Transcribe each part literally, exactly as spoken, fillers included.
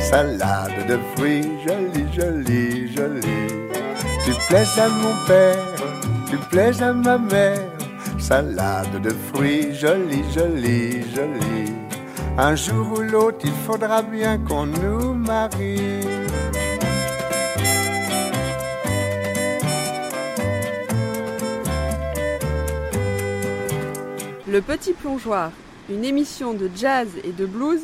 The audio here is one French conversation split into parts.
salade de fruits, jolie, jolie, jolie. Tu plais à mon père, tu plais à ma mère, salade de fruits, jolie, jolie, jolie. Un jour ou l'autre, il faudra bien qu'on nous marie. Le Petit Plongeoir, une émission de jazz et de blues.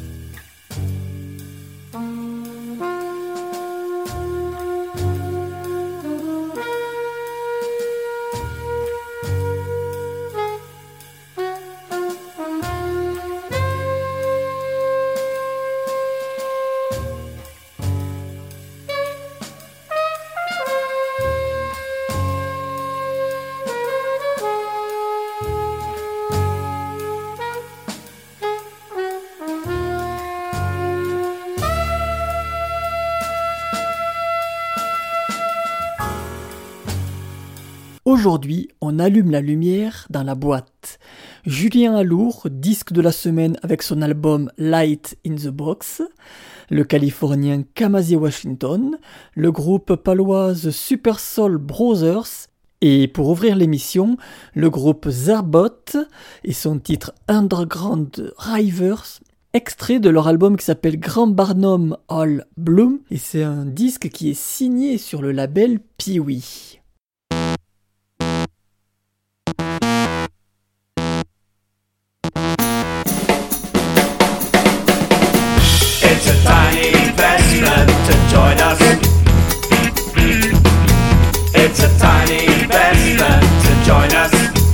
Aujourd'hui, on allume la lumière dans la boîte. Julien Alour, disque de la semaine avec son album Light in the Box, le Californien Kamasi Washington, le groupe palois The Super Soul Brothers, et pour ouvrir l'émission, le groupe Zarbot et son titre Underground Rivers, extrait de leur album qui s'appelle Grand Barnum All Bloom, et c'est un disque qui est signé sur le label Pee-wee. It's a tiny investment to join us. It's a tiny investment to join us.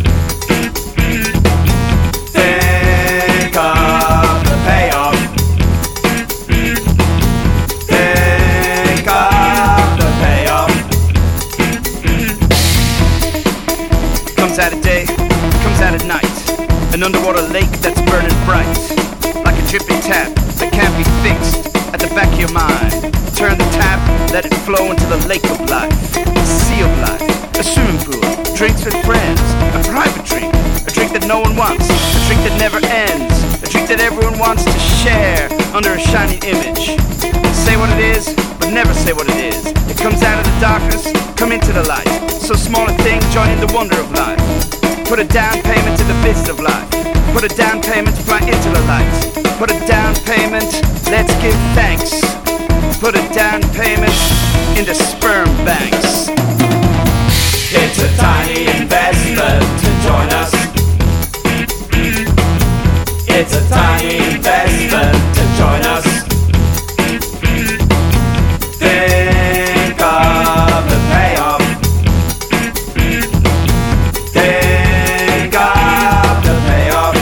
Think of the payoff. Think of the payoff. Comes out at day, comes out at night. An underwater lake that's burning bright. Like a dripping tap that can't be fixed at the back of your mind. Turn the tap, let it flow into the lake of life, a sea of life, a swimming pool, drinks with friends, a private drink, a drink that no one wants, a drink that never ends, a drink that everyone wants to share under a shiny image. Say what it is, but never say what it is. It comes out of the darkness, come into the light. So small a thing, join in the wonder of life. Put a down payment to the business of life. Put a down payment to fly into the light. Put a down payment, let's give thanks. Put a down payment into sperm banks. It's a tiny investment to join us. It's a tiny investment to join us. Think of the payoff. Think of the payoff.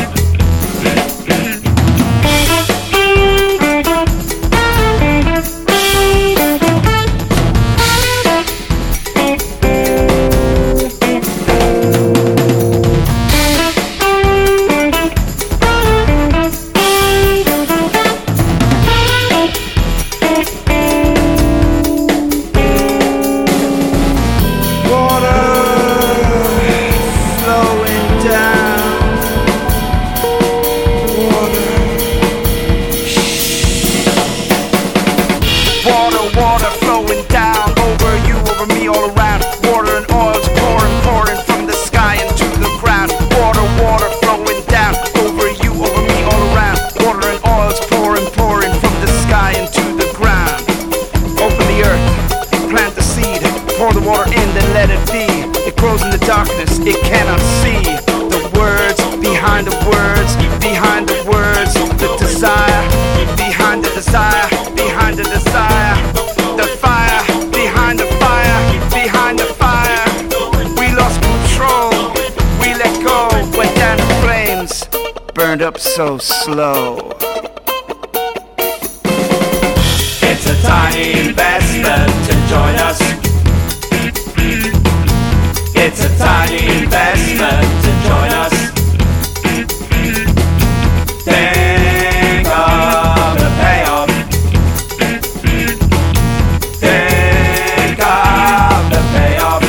It cannot see the words behind the words, behind the words, the desire, behind the desire, behind the desire, the fire, behind the fire, behind the fire. We lost control, we let go, went down in flames, burned up so slow. It's a tiny investment to join us. It's a tiny investment to join us. Think of the payoff. Think of the payoff.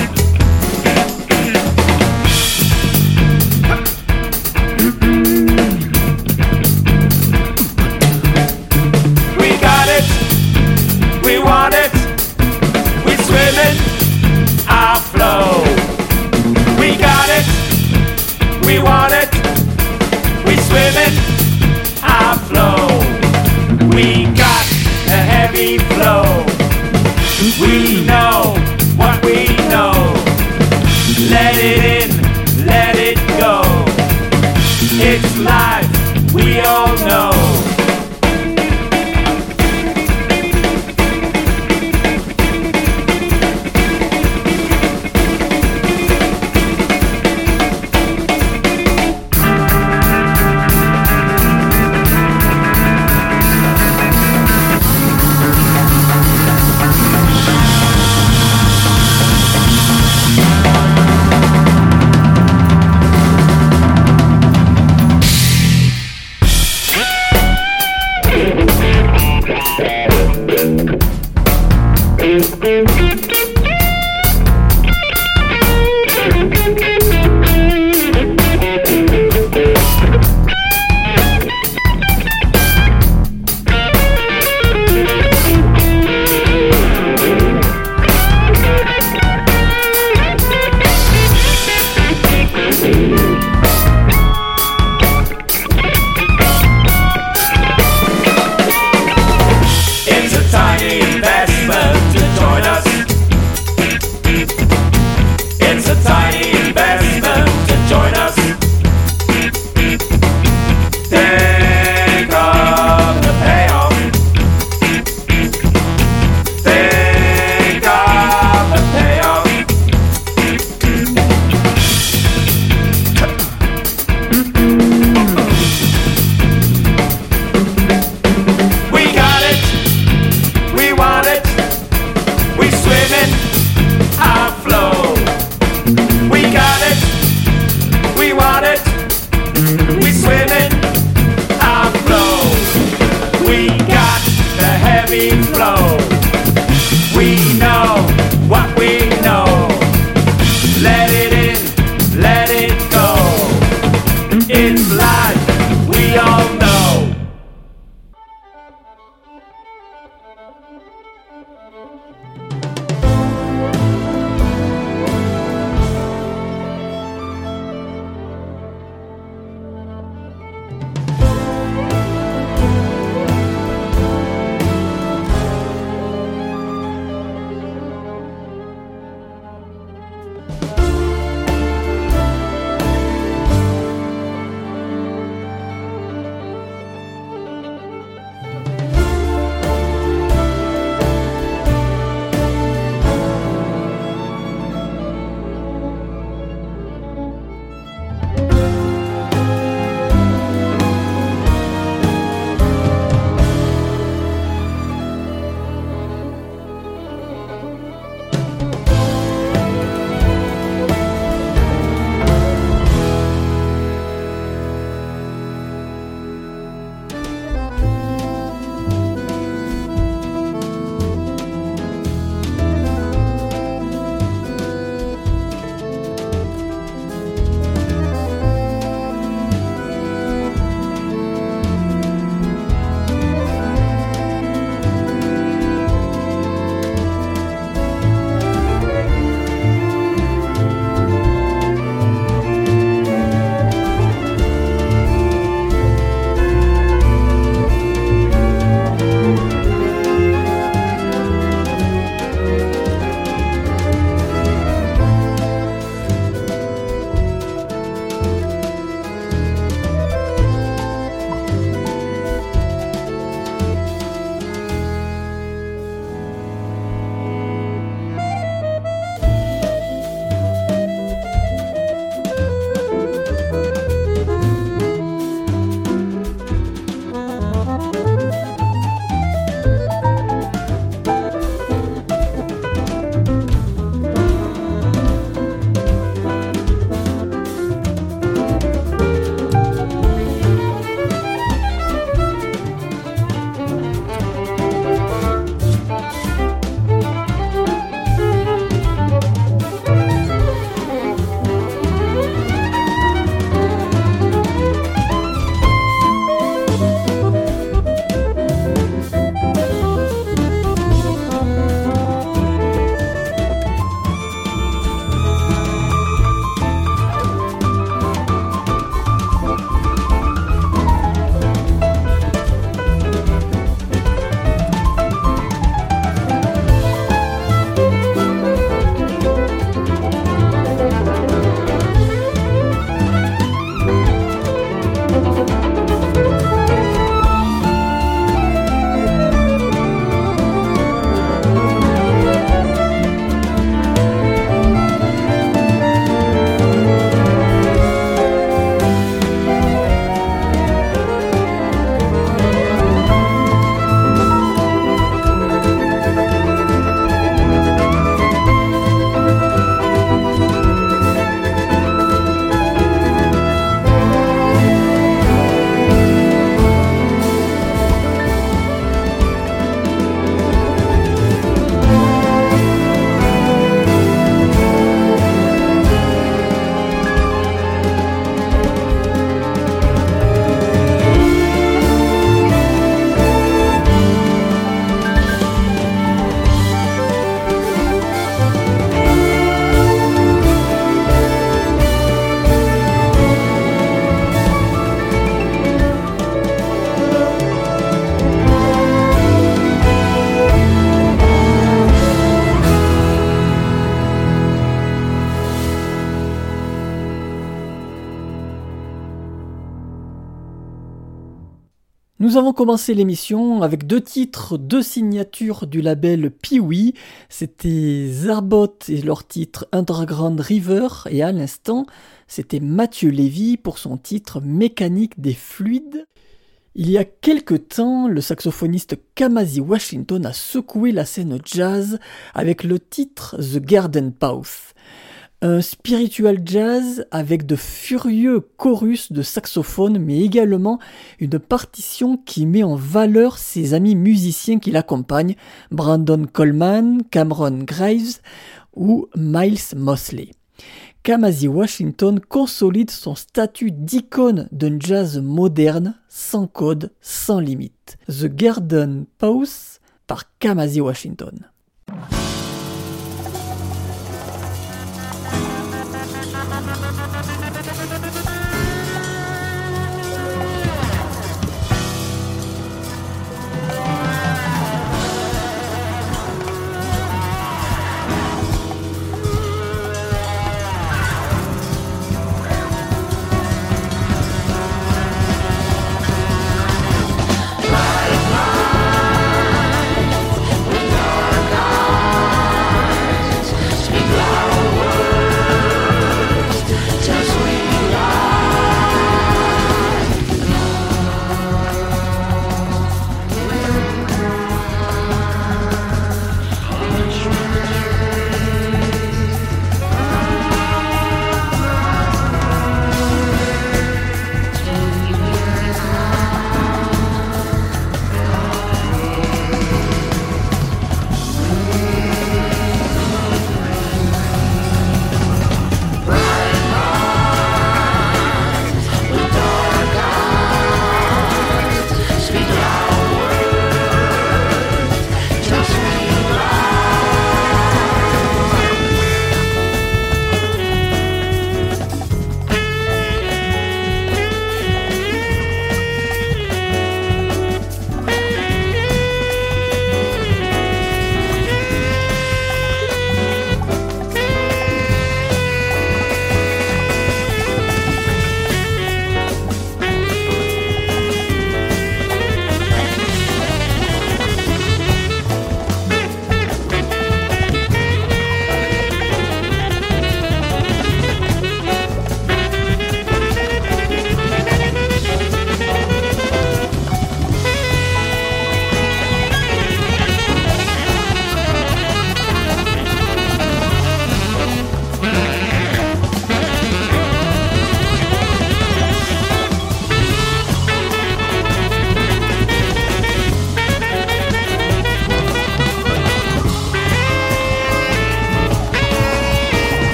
tiny investment to join us. It's a tiny investment to join us. Think of the payoff. Think of the payoff. We got it. We want it. We swim in our flow. We got it. We want it. We swim in our flow. We got the heavy flow. We know what we know. Let it in, let it go. It's life, we all know. Nous avons commencé l'émission avec deux titres, deux signatures du label Pee-wee. C'était Zarbot et leur titre Underground River, et à l'instant, c'était Mathieu Lévy pour son titre Mécanique des fluides. Il y a quelque temps, le saxophoniste Kamasi Washington a secoué la scène jazz avec le titre The Garden Path. Un spiritual jazz avec de furieux chorus de saxophone, mais également une partition qui met en valeur ses amis musiciens qui l'accompagnent, Brandon Coleman, Cameron Graves ou Miles Mosley. Kamasi Washington consolide son statut d'icône d'un jazz moderne, sans code, sans limite. The Garden Path par Kamasi Washington. Dark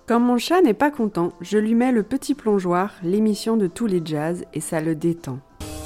Quand mon chat n'est pas content, je lui mets le Petit Plongeoir, l'émission de tous les jazz, et ça le détend.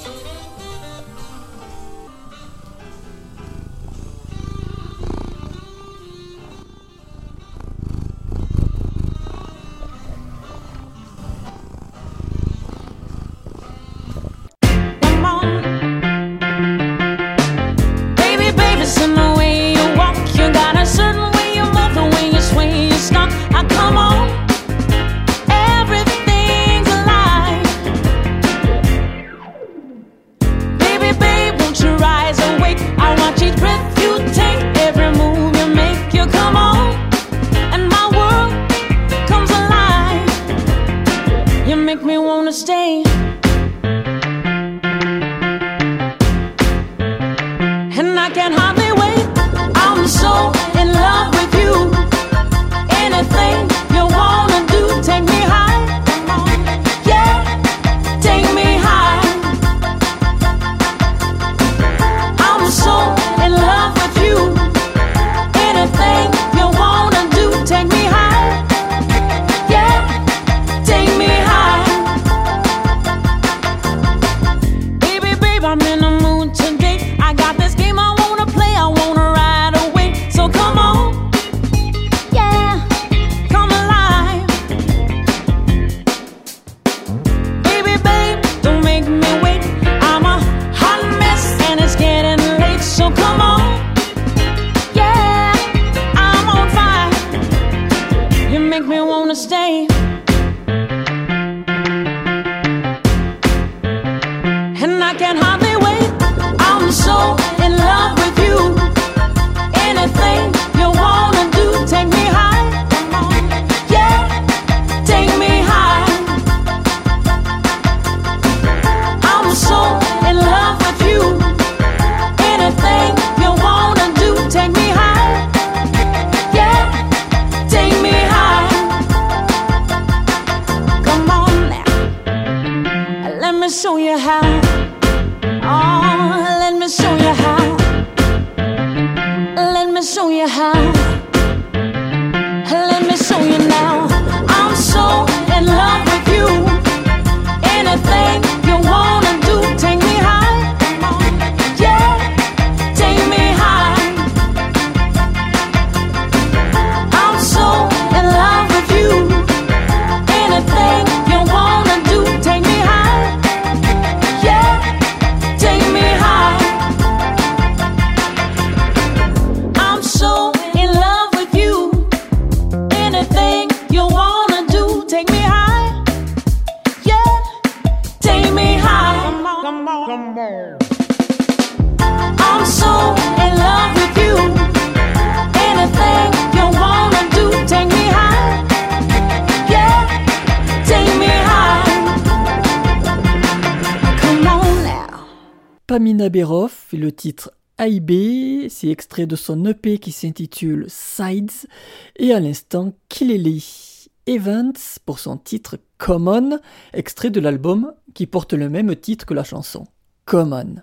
Pamina Berhoff et le titre A I B, c'est extrait de son E P qui s'intitule Sides, et à l'instant Kilele Evans pour son titre Common, extrait de l'album qui porte le même titre que la chanson, Common.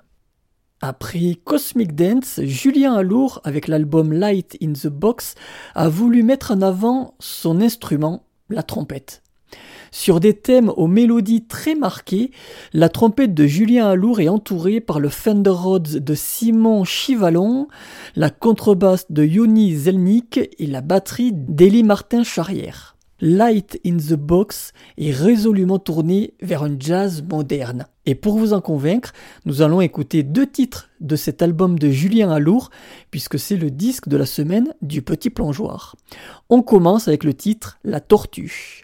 Après Cosmic Dance, Julien Alour, avec l'album Light in the Box, a voulu mettre en avant son instrument, la trompette. Sur des thèmes aux mélodies très marquées, la trompette de Julien Alour est entourée par le Fender Rhodes de Simon Chivalon, la contrebasse de Yoni Zelnik et la batterie d'Élie Martin-Charrière. Light in the Box est résolument tourné vers un jazz moderne. Et pour vous en convaincre, nous allons écouter deux titres de cet album de Julien Alour, puisque c'est le disque de la semaine du Petit Plongeoir. On commence avec le titre La Tortue.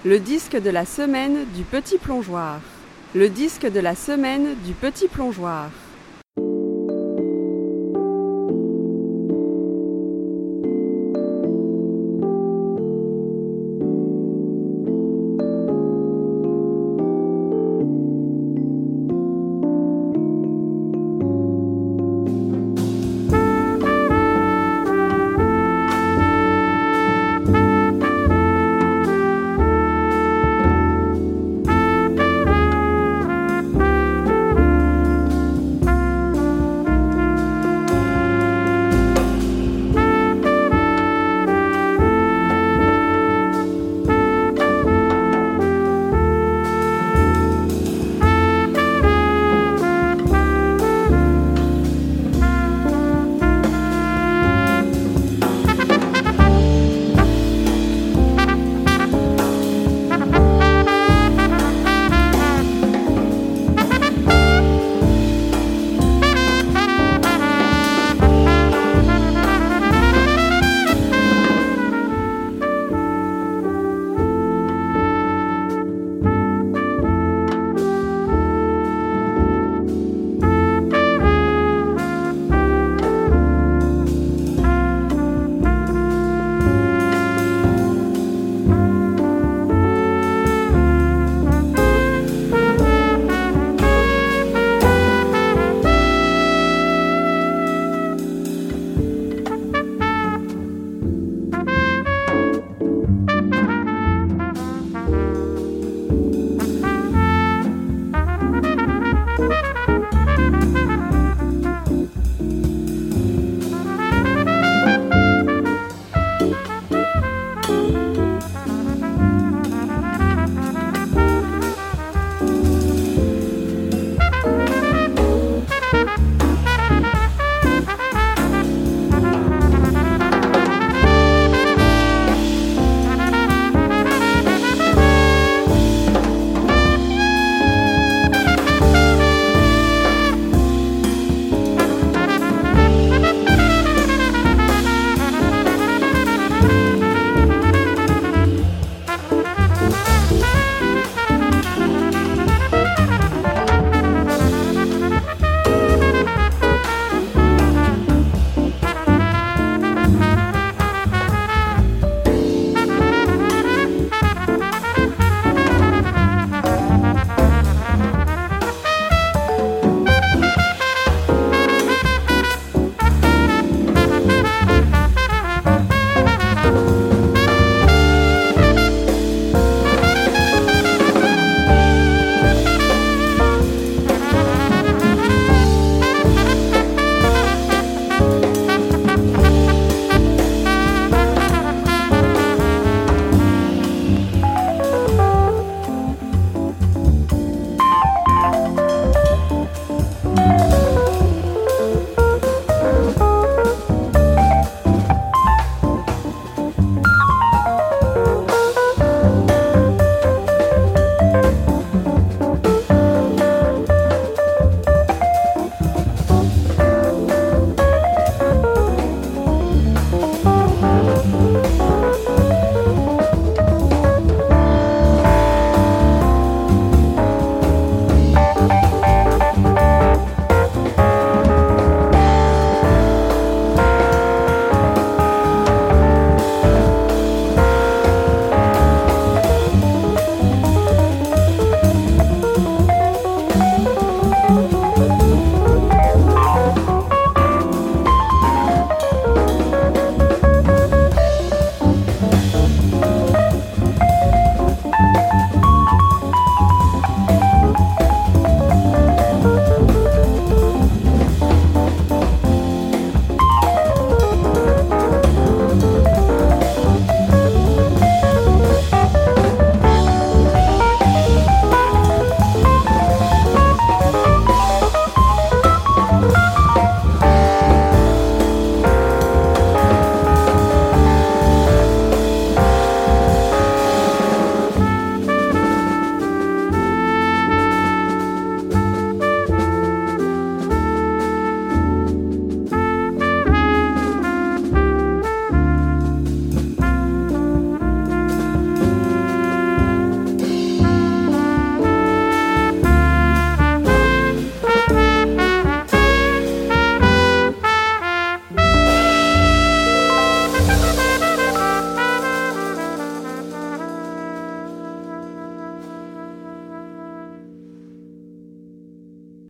Le disque de la semaine du petit plongeoir. Le disque de la semaine du petit plongeoir.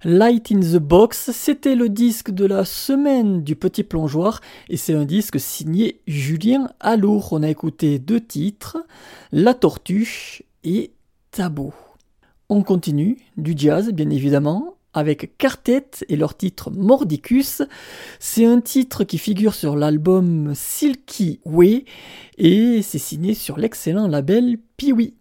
Light in the Box, c'était le disque de la semaine du Petit Plongeoir et c'est un disque signé Julien Alour. On a écouté deux titres, La Tortue et Tabou. On continue, du jazz bien évidemment, avec Quartet et leur titre Mordicus. C'est un titre qui figure sur l'album Silky Way et c'est signé sur l'excellent label Pee-wee.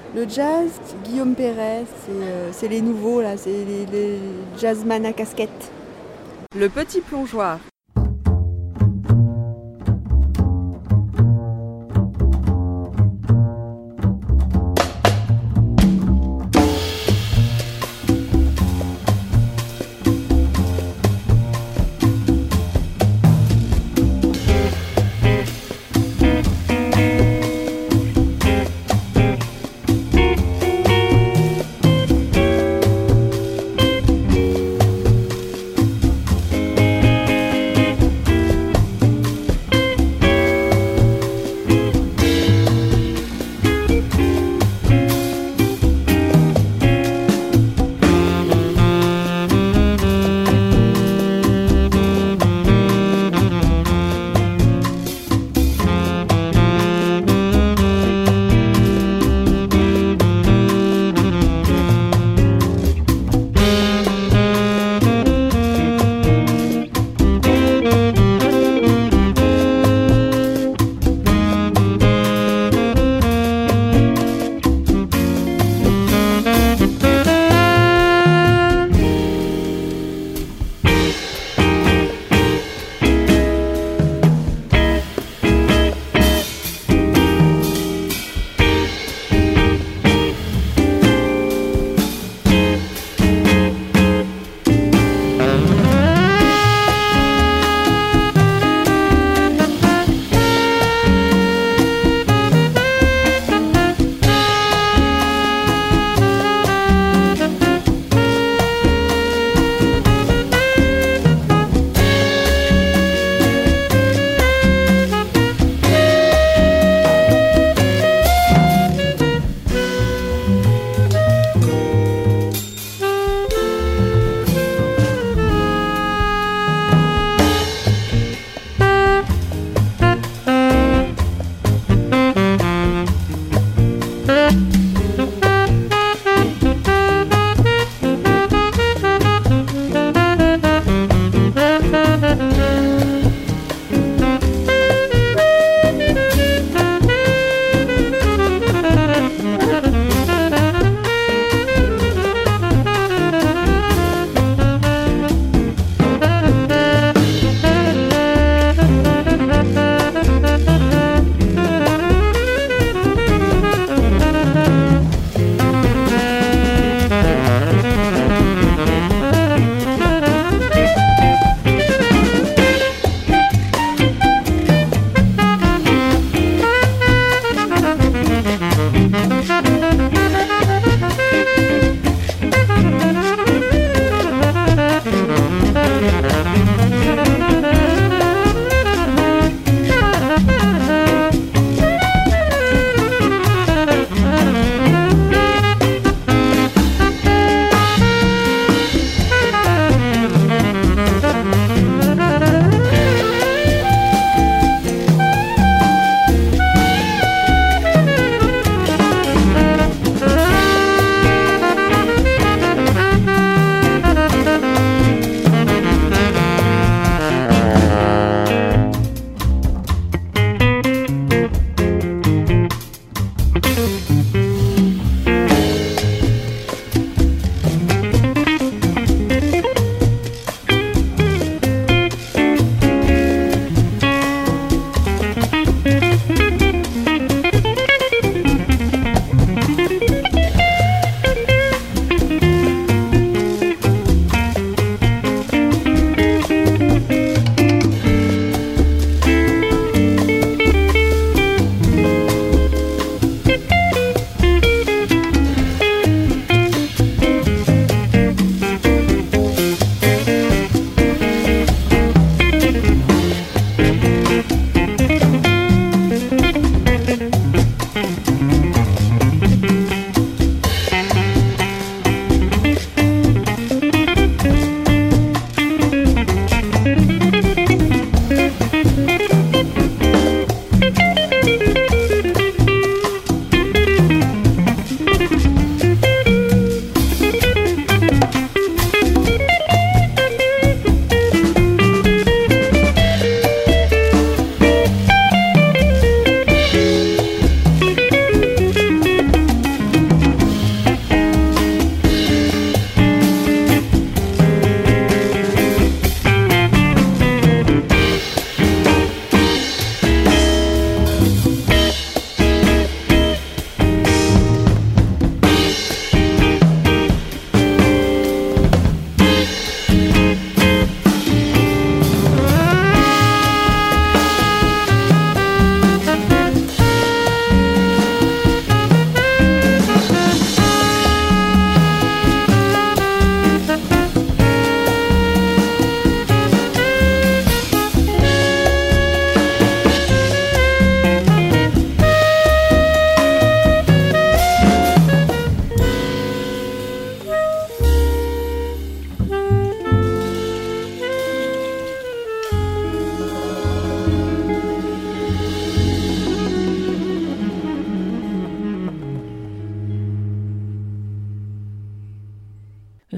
Le jazz, Guillaume Perret, c'est, euh, c'est les nouveaux, là, c'est les, les jazzman à casquette. Le petit plongeoir.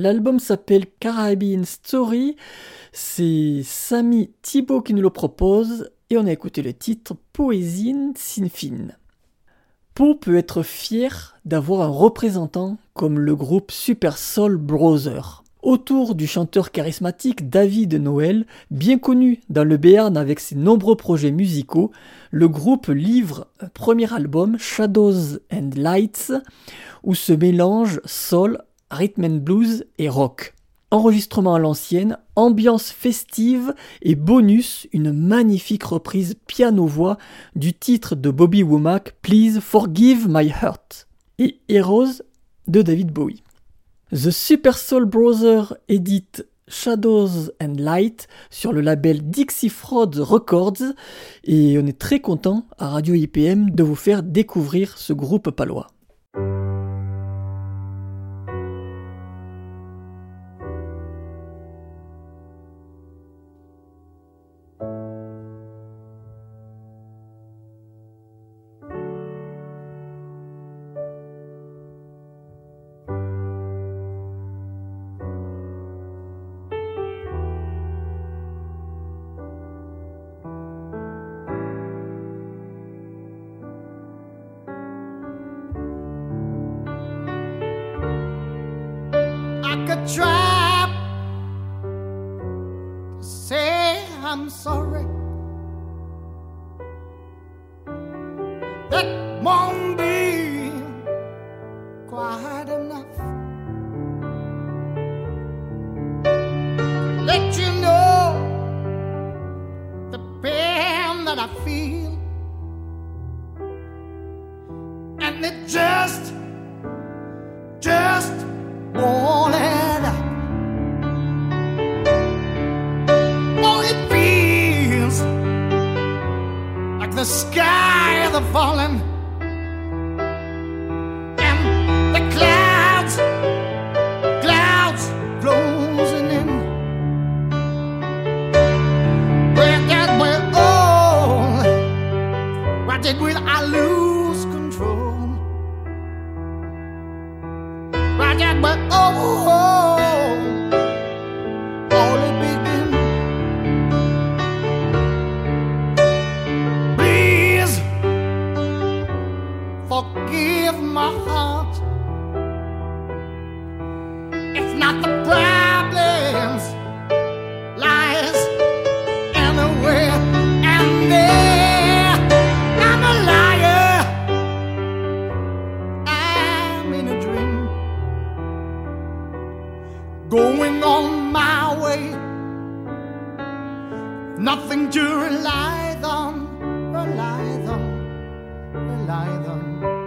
L'album s'appelle Caribbean Story. C'est Sami Thibault qui nous le propose et on a écouté le titre Poésine Sinfin. Pau peut être fier d'avoir un représentant comme le groupe Super Soul Brothers. Autour du chanteur charismatique David Noël, bien connu dans le Béarn avec ses nombreux projets musicaux, le groupe livre un premier album, Shadows and Lights, où se mélangent soul, rhythm and blues et rock. Enregistrement à l'ancienne, ambiance festive et bonus, une magnifique reprise piano-voix du titre de Bobby Womack, Please Forgive My Heart, et Heroes de David Bowie. The Super Soul Brothers édite Shadows and Light sur le label Dixie Frogs Records et on est très content à Radio I P M de vous faire découvrir ce groupe palois. Try to say I'm sorry. That won't be quite enough. Let you know the pain that I feel, and it just, just won't end up. Oh, it feels like the sky is falling, and the clouds, clouds closing in. Where that we're all, why did we I lose control? Why did we all, only begin? Please forgive my heart. It's not the problems lies anywhere and there. I'm a liar, I'm in a dream, going on my way, nothing to rely on, rely on, rely on.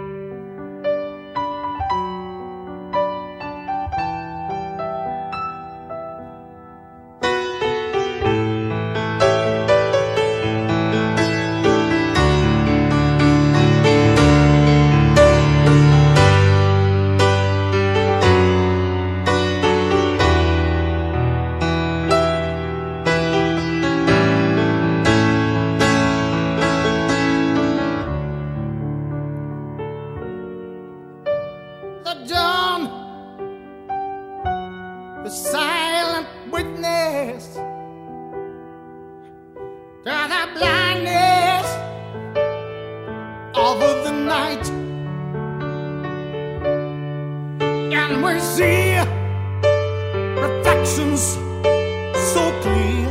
The dawn, the silent witness to the blindness of the night, and we see reflections so clear,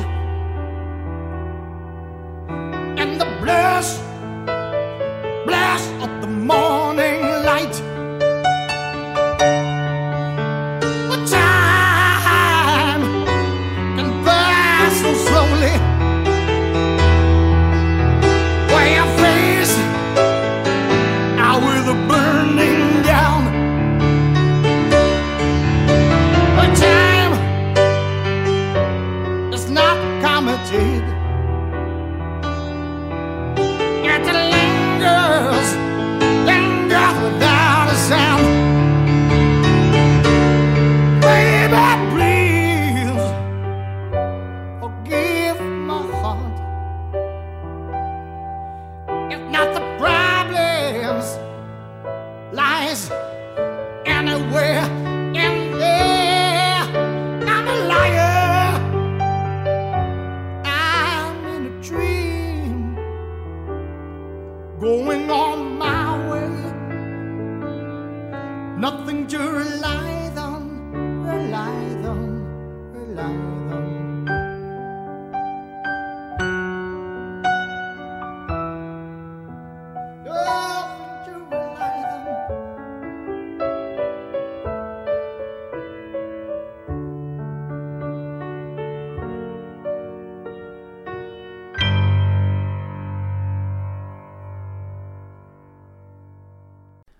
and the blush, blush of the morning light. Not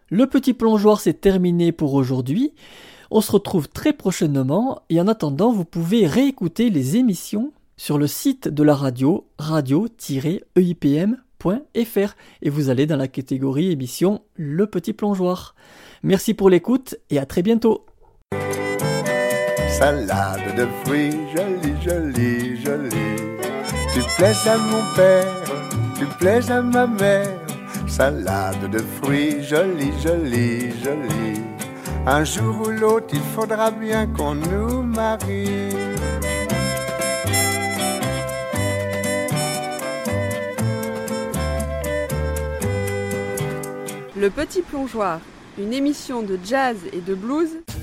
Le petit plongeoir, c'est terminé pour aujourd'hui. On se retrouve très prochainement et en attendant, vous pouvez réécouter les émissions sur le site de la radio, radio tiret e i p m point f r et vous allez dans la catégorie émission Le Petit Plongeoir. Merci pour l'écoute et à très bientôt. Salade de fruits, jolie, jolie, jolie. Tu plais à mon père, tu plais à ma mère. Salade de fruits, jolie, jolie, jolie. Un jour ou l'autre, il faudra bien qu'on nous marie. Le Petit Plongeoir, une émission de jazz et de blues